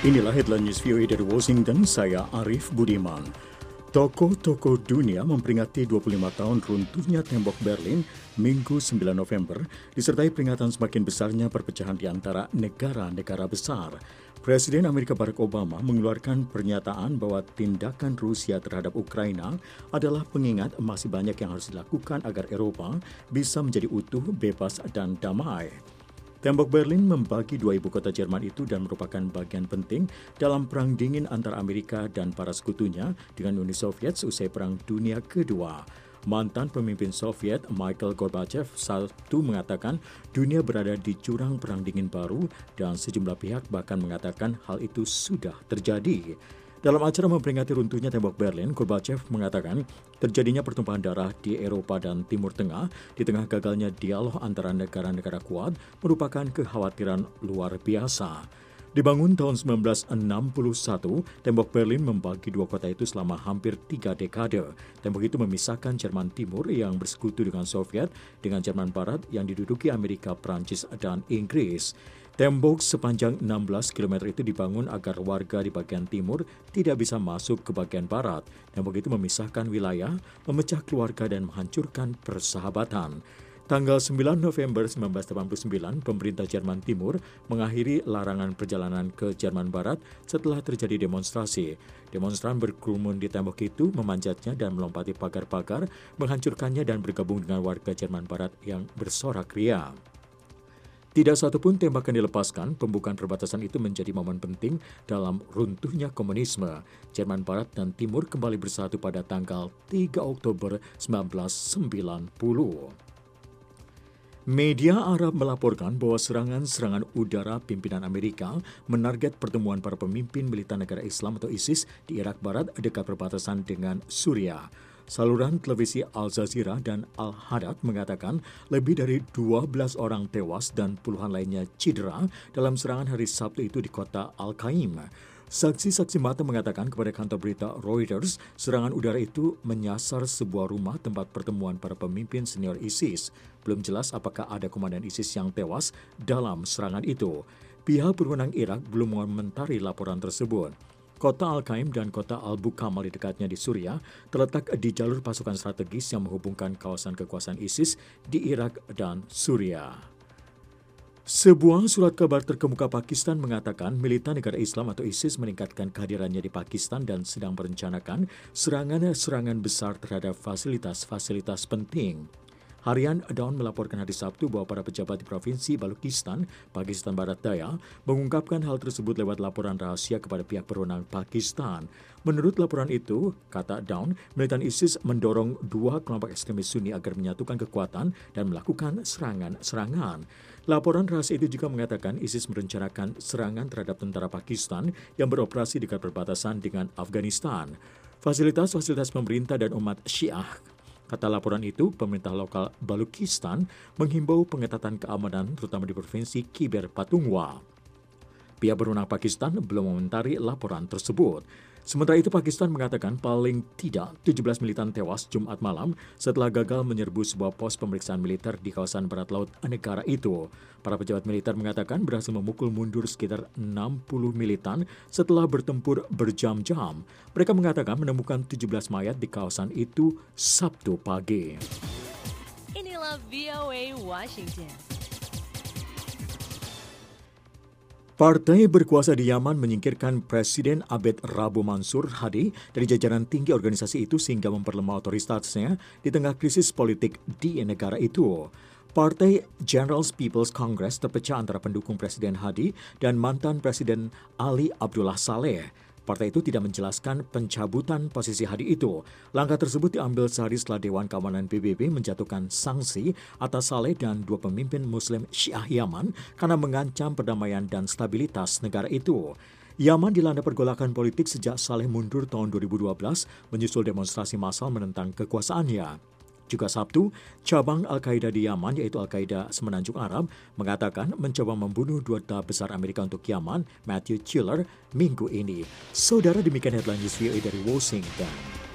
Inilah headline news VOA dari Washington, saya Arif Budiman. Tokoh-tokoh dunia memperingati 25 tahun runtuhnya tembok Berlin Minggu 9 November, disertai peringatan semakin besarnya perpecahan di antara negara-negara besar. Presiden Amerika Barack Obama mengeluarkan pernyataan bahwa tindakan Rusia terhadap Ukraina adalah pengingat masih banyak yang harus dilakukan agar Eropa bisa menjadi utuh, bebas, dan damai. Tembok Berlin membagi dua ibu kota Jerman itu dan merupakan bagian penting dalam Perang Dingin antara Amerika dan para sekutunya dengan Uni Soviet seusai Perang Dunia Kedua. Mantan pemimpin Soviet Mikhail Gorbachev Sabtu mengatakan dunia berada di jurang Perang Dingin baru dan sejumlah pihak bahkan mengatakan hal itu sudah terjadi. Dalam acara memperingati runtuhnya tembok Berlin, Gorbachev mengatakan terjadinya pertumpahan darah di Eropa dan Timur Tengah di tengah gagalnya dialog antara negara-negara kuat merupakan kekhawatiran luar biasa. Dibangun tahun 1961, tembok Berlin membagi dua kota itu selama hampir 3 dekade. Tembok itu memisahkan Jerman Timur yang bersekutu dengan Soviet dengan Jerman Barat yang diduduki Amerika, Prancis, dan Inggris. Tembok sepanjang 16 km itu dibangun agar warga di bagian timur tidak bisa masuk ke bagian barat. Tembok itu memisahkan wilayah, memecah keluarga, dan menghancurkan persahabatan. Tanggal 9 November 1989, pemerintah Jerman Timur mengakhiri larangan perjalanan ke Jerman Barat setelah terjadi demonstrasi. Demonstran berkerumun di tembok itu, memanjatnya dan melompati pagar-pagar, menghancurkannya dan bergabung dengan warga Jerman Barat yang bersorak ria. Tidak satupun tembakan dilepaskan, pembukaan perbatasan itu menjadi momen penting dalam runtuhnya komunisme. Jerman Barat dan Timur kembali bersatu pada tanggal 3 Oktober 1990. Media Arab melaporkan bahwa serangan-serangan udara pimpinan Amerika menarget pertemuan para pemimpin militan negara Islam atau ISIS di Irak Barat dekat perbatasan dengan Suriah. Saluran televisi Al Jazeera dan Al-Hadad mengatakan lebih dari 12 orang tewas dan puluhan lainnya cedera dalam serangan hari Sabtu itu di kota Al-Qaim. Saksi-saksi mata mengatakan kepada kantor berita Reuters, serangan udara itu menyasar sebuah rumah tempat pertemuan para pemimpin senior ISIS. Belum jelas apakah ada komandan ISIS yang tewas dalam serangan itu. Pihak berwenang Irak belum mengomentari laporan tersebut. Kota Al-Qaim dan kota Al-Bukamal di dekatnya di Suriah terletak di jalur pasukan strategis yang menghubungkan kawasan kekuasaan ISIS di Irak dan Suriah. Sebuah surat kabar terkemuka Pakistan mengatakan militan negara Islam atau ISIS meningkatkan kehadirannya di Pakistan dan sedang merencanakan serangan-serangan besar terhadap fasilitas-fasilitas penting. Harian Dawn melaporkan hari Sabtu bahwa para pejabat di Provinsi Balochistan, Pakistan Barat Daya, mengungkapkan hal tersebut lewat laporan rahasia kepada pihak berwenang Pakistan. Menurut laporan itu, kata Dawn, militan ISIS mendorong dua kelompok ekstremis Sunni agar menyatukan kekuatan dan melakukan serangan-serangan. Laporan rahasia itu juga mengatakan ISIS merencanakan serangan terhadap tentara Pakistan yang beroperasi dekat perbatasan dengan Afghanistan. Fasilitas-fasilitas pemerintah dan umat Syiah. Kata laporan itu, pemerintah lokal Balochistan menghimbau pengetatan keamanan terutama di Provinsi Khyber Pakhtunkhwa. Pihak berwenang Pakistan belum mengomentari laporan tersebut. Sementara itu, Pakistan mengatakan paling tidak 17 militan tewas Jumat malam setelah gagal menyerbu sebuah pos pemeriksaan militer di kawasan barat laut negara itu. Para pejabat militer mengatakan berhasil memukul mundur sekitar 60 militan setelah bertempur berjam-jam. Mereka mengatakan menemukan 17 mayat di kawasan itu Sabtu pagi. Inilah VOA Washington. Partai berkuasa di Yaman menyingkirkan Presiden Abed Rabo Mansur Hadi dari jajaran tinggi organisasi itu sehingga memperlemah otoritasnya di tengah krisis politik di negara itu. Partai General People's Congress terpecah antara pendukung Presiden Hadi dan mantan Presiden Ali Abdullah Saleh. Partai itu tidak menjelaskan pencabutan posisi Hadi itu. Langkah tersebut diambil sehari setelah Dewan Keamanan PBB menjatuhkan sanksi atas Saleh dan dua pemimpin Muslim Syiah Yaman karena mengancam perdamaian dan stabilitas negara itu. Yaman dilanda pergolakan politik sejak Saleh mundur tahun 2012 menyusul demonstrasi massal menentang kekuasaannya. Juga Sabtu, cabang Al-Qaeda di Yaman yaitu Al-Qaeda Semenanjung Arab mengatakan mencoba membunuh duta besar Amerika untuk Yaman, Matthew Tiller, minggu ini. Saudara, demikian headline news VOA dari Washington.